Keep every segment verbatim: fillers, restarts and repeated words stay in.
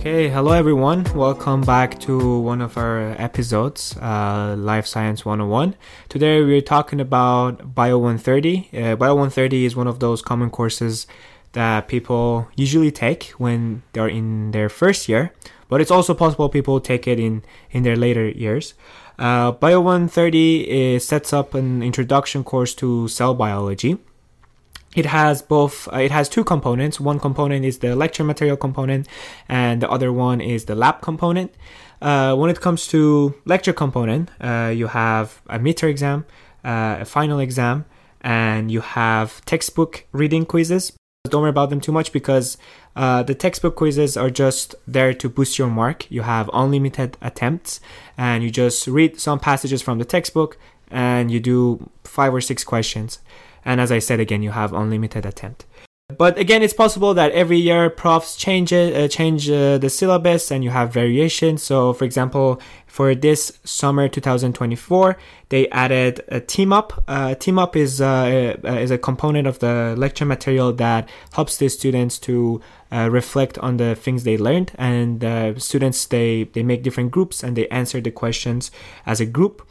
Okay, hello everyone. Welcome back to one of our episodes, uh, Life Science one oh one. Today we're talking about Bio one thirty. Uh, Bio one thirty is one of those common courses that people usually take when they're in their first year, but it's also possible people take it in, in their later years. Uh, Bio one thirty is, sets up an introduction course to cell biology. It has both, uh, it has two components. One component is the lecture material component, and the other one is the lab component. Uh, when it comes to lecture component, uh, you have a midterm exam, uh, a final exam, and you have textbook reading quizzes. Don't worry about them too much because uh, the textbook quizzes are just there to boost your mark. You have unlimited attempts, and you just read some passages from the textbook, and you do five or six questions. And as I said again, you have unlimited attempt. But again, it's possible that every year profs change it, uh, change uh, the syllabus, and you have variation. So, for example, for this summer twenty twenty-four, they added a team up. Uh, team up is uh, is a component of the lecture material that helps the students to uh, reflect on the things they learned. And uh, students they they make different groups and they answer the questions as a group.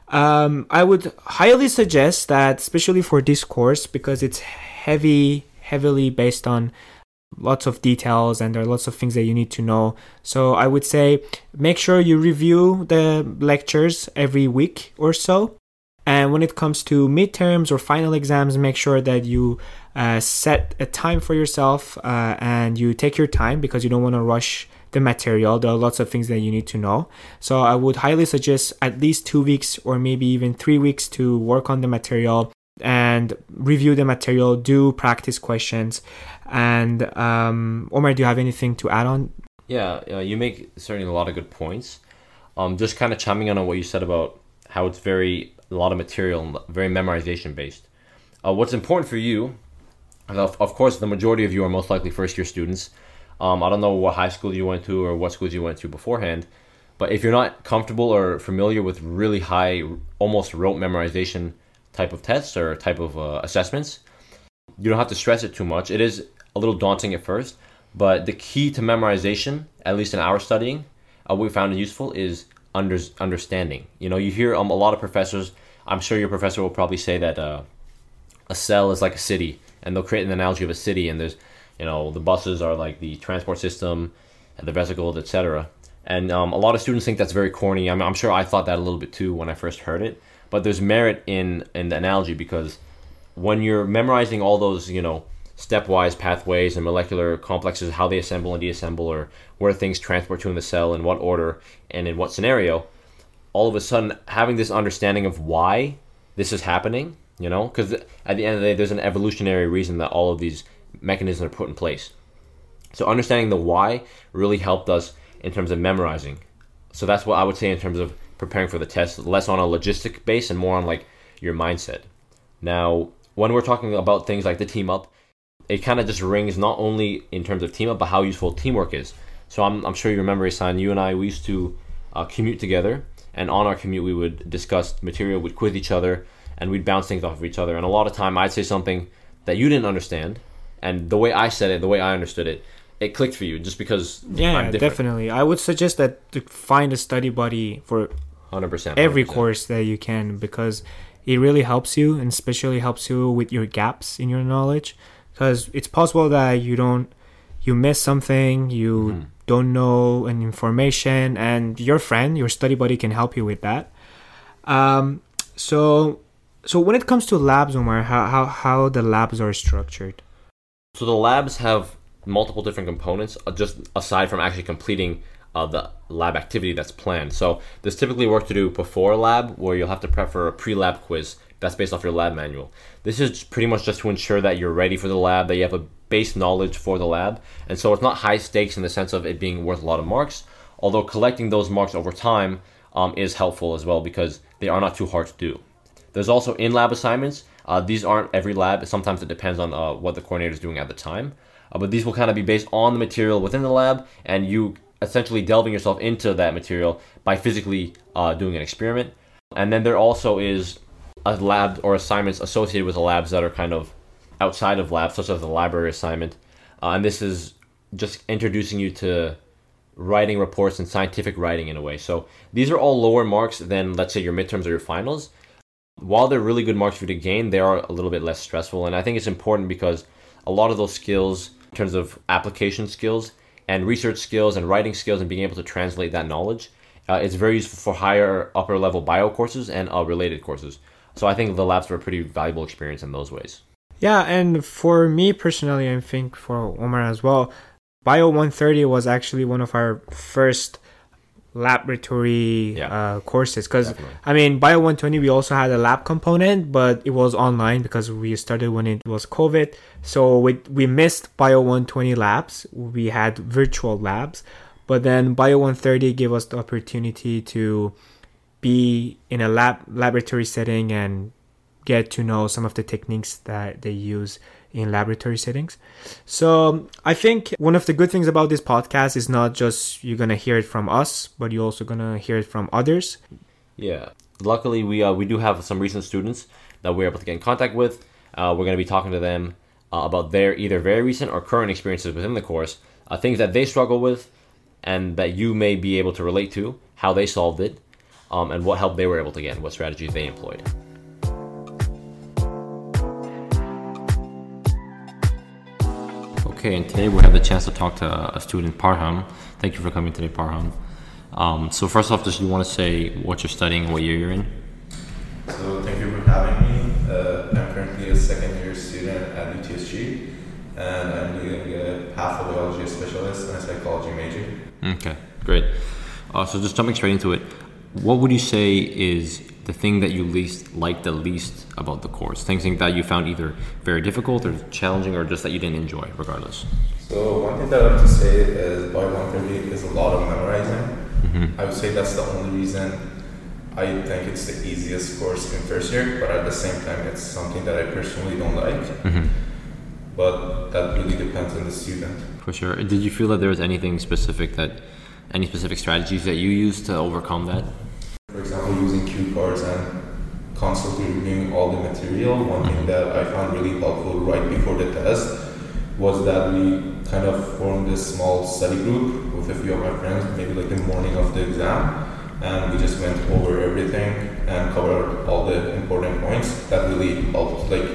Um, I would highly suggest that, especially for this course, because it's heavy, heavily based on lots of details and there are lots of things that you need to know. So I would say make sure you review the lectures every week or so. And when it comes to midterms or final exams, make sure that you uh, set a time for yourself uh, and you take your time because you don't want to rush the material. There are lots of things that you need to know. So I would highly suggest at least two weeks or maybe even three weeks to work on the material and review the material, do practice questions. And um, Omar, do you have anything to add on? Yeah, uh, you make certainly a lot of good points. Um, just kind of chiming in on what you said about how it's very, a lot of material, very memorization based. Uh, what's important for you, of, of course, the majority of you are most likely first year students. Um, I don't know what high school you went to or what schools you went to beforehand, but if you're not comfortable or familiar with really high, almost rote memorization type of tests or type of uh, assessments, you don't have to stress it too much. It is a little daunting at first, but the key to memorization, at least in our studying, uh, what we found useful is under, understanding. You know, you hear um, a lot of professors, I'm sure your professor will probably say that uh, a cell is like a city, and they'll create an analogy of a city, and there's You know, the buses are like the transport system, and the vesicles, et cetera. And um, a lot of students think that's very corny. I'm, I'm sure I thought that a little bit too when I first heard it. But there's merit in, in the analogy because when you're memorizing all those, you know, stepwise pathways and molecular complexes, how they assemble and deassemble, or where things transport to in the cell, in what order, and in what scenario, all of a sudden having this understanding of why this is happening, you know, because at the end of the day, there's an evolutionary reason that all of these mechanisms are put in place. So understanding the why really helped us in terms of memorizing. So that's what I would say in terms of preparing for the test, less on a logistic base and more on like your mindset. Now, when we're talking about things like the team up, it kind of just rings not only in terms of team up, but how useful teamwork is. So I'm, I'm sure you remember, Ihsan, you and I, we used to uh, commute together, and on our commute we would discuss material, we'd quiz each other, and we'd bounce things off of each other. And a lot of time I'd say something that you didn't understand, and the way I said it, the way I understood it, it clicked for you just because yeah, I'm different. Definitely. I would suggest that to find a study buddy for one hundred percent, every one hundred percent course that you can because it really helps you and especially helps you with your gaps in your knowledge because it's possible that you don't, you miss something, you mm-hmm. don't know an information and your friend, your study buddy can help you with that. Um, so, so when it comes to labs, Omar, how, how, how the labs are structured? So the labs have multiple different components, uh, just aside from actually completing uh, the lab activity that's planned. So there's typically work to do before a lab where you'll have to prep for a pre-lab quiz that's based off your lab manual. This is pretty much just to ensure that you're ready for the lab, that you have a base knowledge for the lab. And so it's not high stakes in the sense of it being worth a lot of marks, although collecting those marks over time um, is helpful as well because they are not too hard to do. There's also in-lab assignments. Uh, these aren't every lab. Sometimes it depends on uh, what the coordinator is doing at the time. Uh, but these will kind of be based on the material within the lab and you essentially delving yourself into that material by physically uh, doing an experiment. And then there also is a lab or assignments associated with the labs that are kind of outside of labs, such as the library assignment. Uh, and this is just introducing you to writing reports and scientific writing in a way. So these are all lower marks than, let's say, your midterms or your finals. While they're really good marks for you to gain, they are a little bit less stressful. And I think it's important because a lot of those skills, in terms of application skills and research skills and writing skills and being able to translate that knowledge, uh, it's very useful for higher upper level bio courses and uh, related courses. So I think the labs were a pretty valuable experience in those ways. Yeah, and for me personally, I think for Omar as well, Bio one thirty was actually one of our first laboratory Yeah. uh, courses. Because, Definitely. I mean, Bio one twenty, we also had a lab component, but it was online because we started when it was COVID. So we, we missed Bio one twenty labs. We had virtual labs. But then Bio one thirty gave us the opportunity to be in a lab laboratory setting and get to know some of the techniques that they use in laboratory settings. So I think one of the good things about this podcast is not just you're going to hear it from us, but you're also going to hear it from others. Yeah. Luckily, we uh, we do have some recent students that we're able to get in contact with. Uh, we're going to be talking to them uh, about their either very recent or current experiences within the course, uh, things that they struggle with and that you may be able to relate to, how they solved it, um, and what help they were able to get and what strategies they employed. Okay, and today we have the chance to talk to a student, Parham. Thank you for coming today, Parham. Um, so first off, just you want to say what you're studying and what year you're in? So thank you for having me. Uh, I'm currently a second year student at U T S G, and I'm doing a pathobiology specialist and a psychology major. Okay, great. Uh, so just jumping straight into it, what would you say is the thing that you least liked the least about the course? Things that you found either very difficult or challenging or just that you didn't enjoy, regardless? So one thing that I have to say is Bio one thirty is a lot of memorizing. Mm-hmm. I would say that's the only reason I think it's the easiest course in first year, but at the same time it's something that I personally don't like. Mm-hmm. But that really depends on the student. For sure. Did you feel that there was anything specific that, any specific strategies that you used to overcome that? For example, using cue cards and constantly reviewing all the material. One thing that I found really helpful right before the test was that we kind of formed this small study group with a few of my friends, maybe like the morning of the exam, and we just went over everything and covered all the important points. That really helped, like,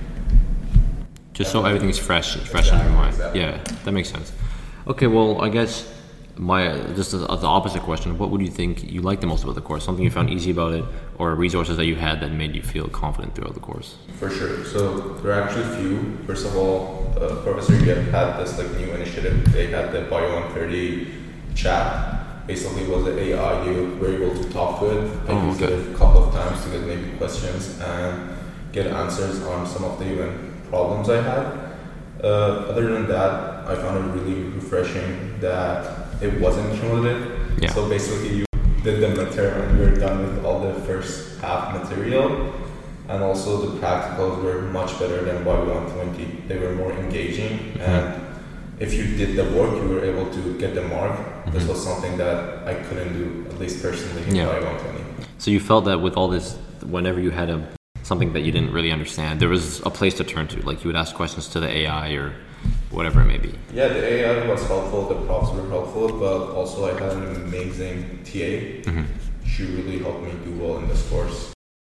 just so everything's fresh, fresh in your mind. Exactly. Yeah, that makes sense. Okay, well, I guess my just as, as the opposite question, what would you think you liked the most about the course? Something you found easy about it, or resources that you had that made you feel confident throughout the course? For sure. So there are actually a few. First of all, uh, Professor Yep had this like new initiative. They had the Bio one thirty chat. Basically, it was an A I. You were able to talk to it. I Oh, used okay. it a couple of times to get maybe questions and get answers on some of the even problems I had. Uh, other than that, I found it really refreshing that it wasn't cumulative. Yeah. So basically, you did the midterm and you were done with all the first half material. And also the practicals were much better than Bio one twenty. They were more engaging, Mm-hmm. and if you did the work, you were able to get the mark. Mm-hmm. This was something that I couldn't do, at least personally, in Yeah. Bio one twenty. So you felt that with all this, whenever you had a something that you didn't really understand, there was a place to turn to. Like you would ask questions to the A I or whatever it may be. Yeah, the A I was helpful, the props were helpful, but also I had an amazing T A. Mm-hmm. She really helped me do well in this course.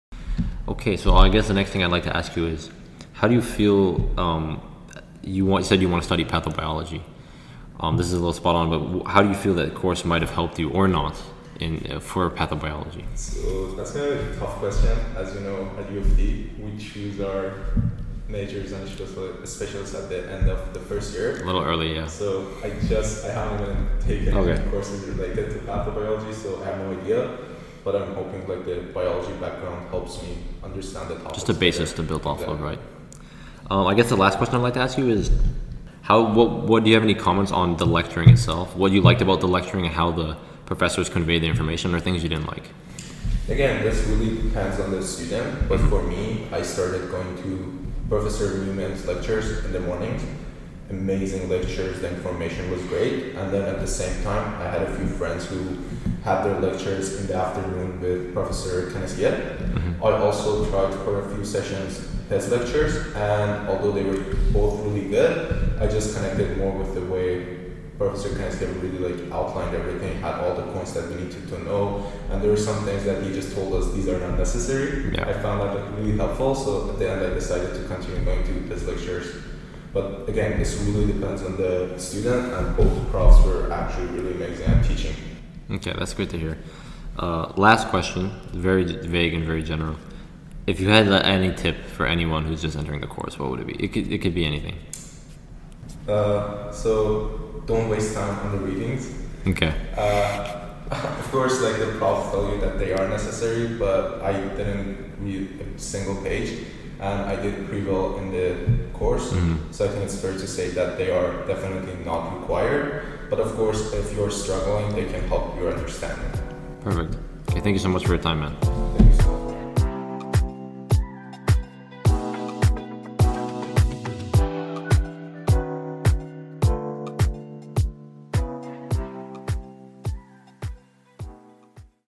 Okay, so I guess the next thing I'd like to ask you is, how do you feel? Um, you want, you said you want to study pathobiology. Um, this is a little spot on, but w- how do you feel that course might have helped you or not in uh, for pathobiology? So that's kind of a tough question. As you know, at U of T, we choose our majors and specialists at the end of the first year. A little early, yeah. So I just, I haven't even taken Okay. any courses related to pathobiology, so I have no idea. But I'm hoping like the biology background helps me understand the topics. Just a basis better. to build off of, Exactly. right? Um, I guess the last question I'd like to ask you is, how what what do you have any comments on the lecturing itself? What you liked about the lecturing and how the professors conveyed the information, or things you didn't like? Again, this really depends on the student, but for me, I started going to Professor Newman's lectures in the mornings. Amazing lectures, the information was great, and then at the same time, I had a few friends who had their lectures in the afternoon with Professor Kenneth Yet. Mm-hmm. I also tried for a few sessions his lectures, and although they were both really good, I just connected more with the way Professor Kensky really like outlined everything, had all the points that we needed to know, and there were some things that he just told us these are not necessary. Yeah. I found that like, really helpful, so at the end I decided to continue going to his lectures. But again, this really depends on the student, and both the profs were actually really amazing at teaching. Okay, that's good to hear. Uh, last question, very vague and very general. If you had any tip for anyone who's just entering the course, what would it be? It could, it could be anything. Uh, so don't waste time on the readings. Okay. Uh, of course, like the profs tell you that they are necessary, but I didn't read a single page, and I did pre-well in the course. Mm-hmm. So I think it's fair to say that they are definitely not required. But of course, if you're struggling, they can help your understanding. Perfect. Okay, thank you so much for your time, man.